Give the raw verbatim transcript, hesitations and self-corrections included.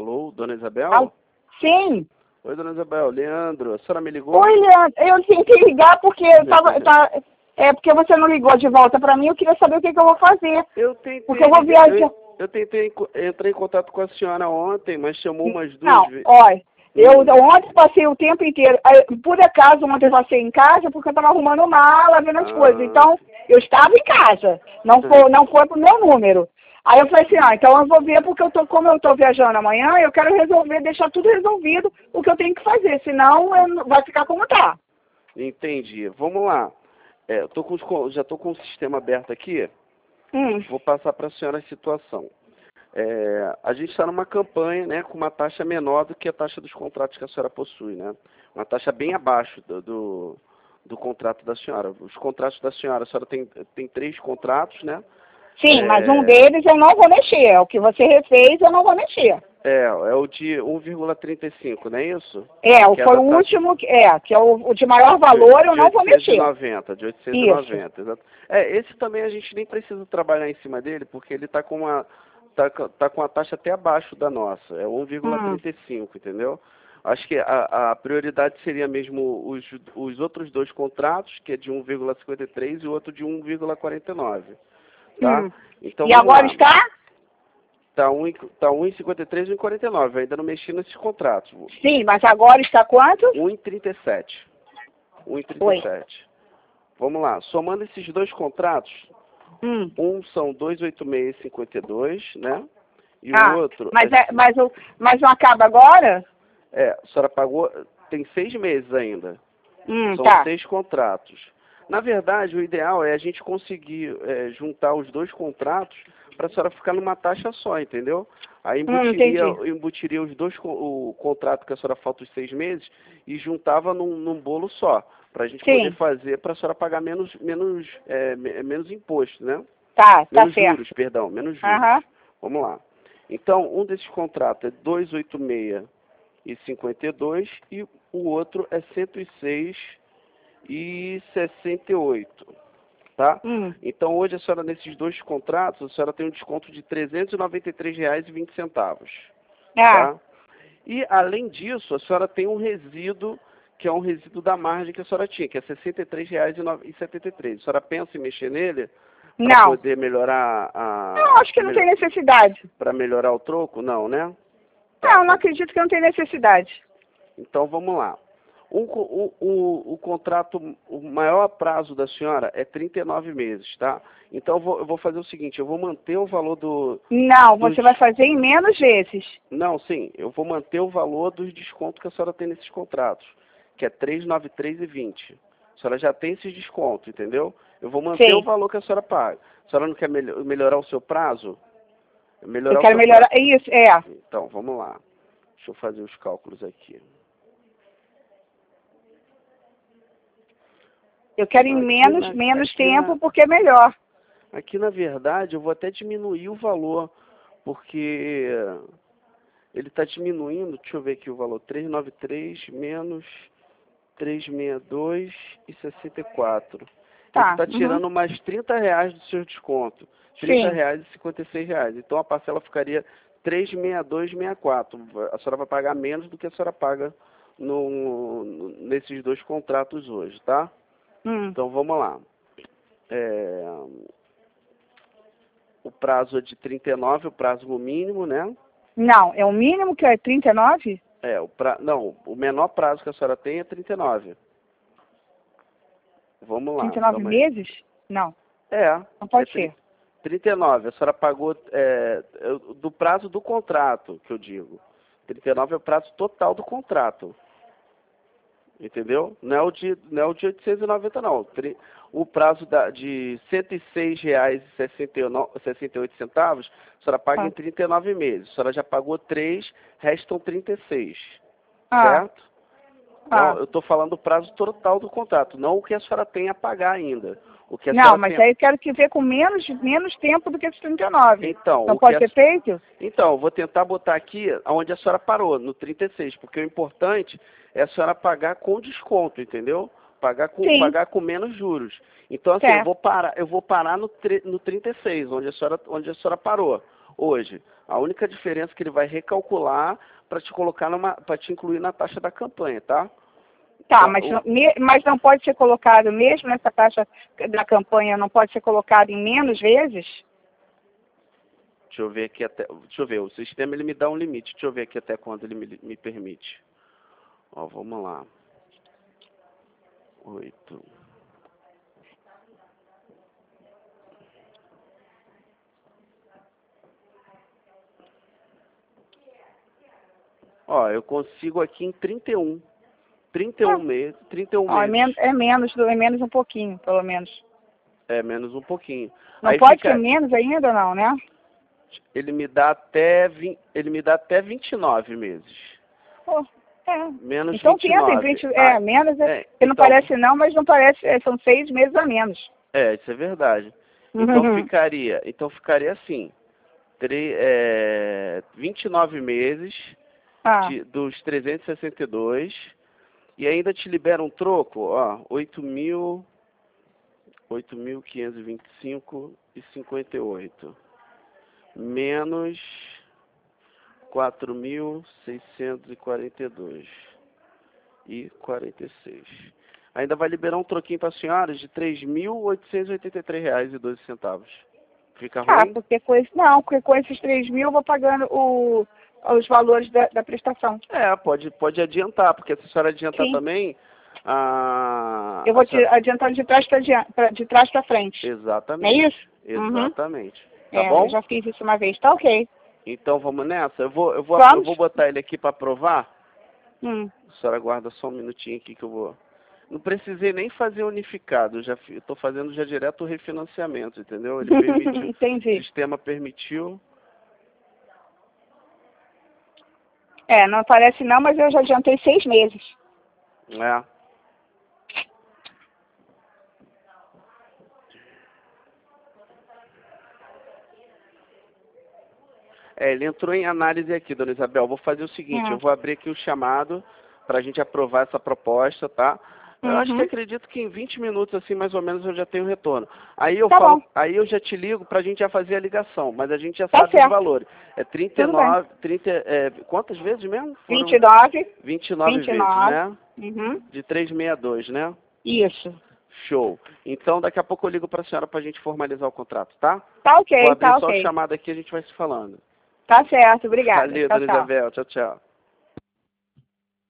Alô, dona Isabel? Al- Sim. Oi, dona Isabel. Leandro, a senhora me ligou? Oi, Leandro. Eu tentei ligar porque eu tava, tá, é porque você não ligou de volta pra mim. Eu queria saber o que, que eu vou fazer. Eu tentei, Porque eu vou viajar. eu, eu tentei enco- entrei em contato com a senhora ontem, mas chamou umas duas Não, vezes. olha, eu Hum. ontem passei o tempo inteiro. Aí, por acaso, ontem eu passei em casa porque eu tava arrumando mala, vendo as Ah. coisas. Então, eu estava em casa. Não foi, não foi pro meu número. Aí eu falei assim, ah, então eu vou ver porque eu tô, como eu tô viajando amanhã, eu quero resolver, deixar tudo resolvido, o que eu tenho que fazer, senão eu não- vai ficar como tá. Entendi. Vamos lá. É, eu tô com os co- já estou com o sistema aberto aqui. Hum, Vou passar para a senhora a situação. É, a gente está numa campanha, né, com uma taxa menor do que a taxa dos contratos que a senhora possui, né? Uma taxa bem abaixo do, do, do contrato da senhora. Os contratos da senhora, a senhora tem, tem três contratos, né? sim, É, mas um deles eu não vou mexer, é o que você refez eu não vou mexer. é, é o de um vírgula trinta e cinco, não é isso? É, o- Que é foi da o taxa último, que- é, que é o, o de maior valor eu de não vou oitocentos e mexer. noventa, de oitocentos e Isso. noventa, exato. É, esse também a gente nem precisa trabalhar em cima dele, porque ele está com uma tá, co- tá com a taxa até abaixo da nossa, é um vírgula Hum. trinta e cinco, entendeu? Acho que a, a prioridade seria mesmo os, os outros dois contratos, que é de um vírgula cinquenta e três e o outro de um vírgula quarenta e nove, tá? Hum. Então E vamos agora lá. está? Tá um, e- tá um e cinquenta e três e um e quarenta e nove, eu ainda não mexi nesses contratos. Sim, mas agora está quanto? um e trinta e sete. um e trinta Oi. e sete. Vamos lá, somando esses dois contratos, Hum. um são duzentos e oitenta e seis e cinquenta e dois, né? E o Ah, outro mas, é, é, mas, o, mas não acaba agora? é, a senhora pagou, tem seis meses ainda. Hum, São tá. seis contratos. Na verdade, o ideal é a gente conseguir é, juntar os dois contratos para a senhora ficar numa taxa só, entendeu? Aí Hum, embutiria, entendi. embutiria os dois, co- o contrato que a senhora falta os seis meses e juntava num, num bolo só, para a gente Sim. poder fazer, para a senhora pagar menos, menos, é, me- menos imposto, né? Tá, tá Menos certo. juros, perdão, menos juros. Aham. Vamos lá. Então, um desses contratos é duzentos e oitenta e seis e cinquenta e dois e o outro é cento e seis e sessenta e oito, tá? Hum. Então, hoje, a senhora, nesses dois contratos, a senhora tem um desconto de trezentos e noventa e três reais e vinte centavos, Ah, tá? E, além disso, a senhora tem um resíduo, que é um resíduo da margem que a senhora tinha, que é sessenta e três reais e setenta e três. A senhora pensa em mexer nele para não. poder melhorar a... Não, acho que não tem necessidade. Para melhorar o troco? Não, né? Não, não acredito que não tem necessidade. Então, vamos lá. O, co- o, o, o contrato, o maior prazo da senhora é trinta e nove meses, tá? Então, eu vou, eu vou fazer o seguinte, eu vou manter o valor do... Não, dos- você vai fazer em menos vezes. Não, sim, eu vou manter o valor dos descontos que a senhora tem nesses contratos, que é trezentos e noventa e três e vinte. A senhora já tem esses descontos, entendeu? Eu vou manter Sim. o valor que a senhora paga. A senhora não quer melho- melhorar o seu prazo? Melhorar Eu o quero seu melhorar. prazo. Isso, é. Então, vamos lá. Deixa eu fazer os cálculos aqui. Eu quero em Aqui menos, na- menos aqui tempo na- porque é melhor. Aqui, na verdade, eu vou até diminuir o valor, porque ele está diminuindo, deixa eu ver aqui o valor, trezentos e noventa e três menos trezentos e sessenta e dois e sessenta e quatro. Ele Tá. está Uhum. tirando mais trinta reais do seu desconto, trinta Sim. reais e cinquenta e seis reais. Então a parcela ficaria trezentos e sessenta e dois e sessenta e quatro. A senhora vai pagar menos do que a senhora paga no, no- nesses dois contratos hoje, tá? Hum. Então vamos lá. É, o prazo é de trinta e nove, o prazo mínimo, né? Não, é o mínimo que é trinta e nove? É, o pra... Não, o menor prazo que a senhora tem é trinta e nove. Vamos lá. trinta e nove calma aí. meses? Não, É. não pode é tri- ser. trinta e nove, a senhora pagou é, é, do prazo do contrato, que eu digo. trinta e nove é o prazo total do contrato. Entendeu? Não é o de, não é o de oitocentos e noventa, não. Tri- O prazo da, de cento e seis reais e sessenta e oito centavos, a senhora paga Ah. em trinta e nove meses. A senhora já pagou três, restam trinta e seis. Ah, Certo? ah. Não, eu estou falando o prazo total do contrato, não o que a senhora tem a pagar ainda. O que a Não, senhora mas tem... aí eu quero que ver com menos, menos tempo do que os trinta e nove. Então, Não o pode que a- ser feito? Então, eu vou tentar botar aqui onde a senhora parou, no trinta e seis, porque o importante é a senhora pagar com desconto, entendeu? Pagar com, Sim. pagar com menos juros. Então, assim, eu Certo. vou parar, eu vou parar no, tri- no trinta e seis, onde a senhora, onde a senhora parou. hoje. A única diferença é que ele vai recalcular para te colocar numa, para te incluir na taxa da campanha, tá? Tá, Então, mas, o- não- me- mas não pode ser colocado, mesmo nessa taxa da campanha, não pode ser colocado em menos vezes? Deixa eu ver aqui até. Deixa eu ver, o sistema ele me dá um limite. Deixa eu ver aqui até quando ele me, me permite. Ó, vamos lá. Oito. Ó, eu consigo aqui em trinta e um. trinta e um Ah. meses. trinta e um Ó, é, meses. men é menos, do- é menos um pouquinho, pelo menos. É, menos um pouquinho. Não Aí pode fica, ser menos ainda, não, né? ele me dá até vinte, ele me dá até vinte e nove meses. Pô, é. Menos Então vinte e tenta, em nove. vinte, é, Ah, menos, é, é, que não então, parece não, mas não parece, é, são seis meses a menos. é, isso é verdade. Então Uhum. ficaria, então ficaria assim, tre, é, vinte e nove meses Ah, de, dos trezentos e sessenta e dois e ainda te libera um troco, ó, oito mil, oito mil quinhentos e vinte e cinco e cinquenta e oito, menos quatro mil seiscentos e quarenta e dois e quarenta e seis. Ainda vai liberar um troquinho para a senhora de três mil oitocentos e oitenta e três reais e doze centavos. Fica tá, ruim? porque com esse, não, porque com esses três mil eu vou pagando o, os valores da, da prestação. É, pode, pode adiantar, porque se a senhora adiantar Sim. também, a... Eu vou a te senhora- adiantando de trás para de trás para frente. Não é Exatamente. isso? Uhum. Exatamente. Tá É, bom? eu já fiz isso uma vez, tá ok. Então vamos nessa? Eu vou, eu vou, Vamos? eu vou botar ele aqui para aprovar. Hum. A senhora aguarda só um minutinho aqui que eu vou... Não precisei nem fazer unificado, eu já estou fazendo já direto o refinanciamento, entendeu? Ele permitiu, o Entendi. sistema permitiu. É, não parece não, mas eu já adiantei seis meses. É. É, ele entrou em análise aqui, dona Isabel. Vou fazer o seguinte, Hum. eu vou abrir aqui o chamado para a gente aprovar essa proposta, tá? Eu Uhum. acho que acredito que em vinte minutos, assim, mais ou menos, eu já tenho retorno. Aí eu Tá falo, bom. aí eu já te ligo para a gente já fazer a ligação, mas a gente já Tá sabe certo. os valores. É trinta e Tudo bem. nove, trinta, é, quantas vezes mesmo? Foram vinte e nove. vinte e nove vinte e vezes, nove. né? Uhum. De trezentos e sessenta e dois, né? Isso. Show. Então, daqui a pouco eu ligo para a senhora para a gente formalizar o contrato, tá? Tá ok, Vou abrir tá só o ok. chamado aqui e a gente vai se falando. Tá certo, obrigada. Valeu, Tchau, dona tchau. Isabel. Tchau, tchau.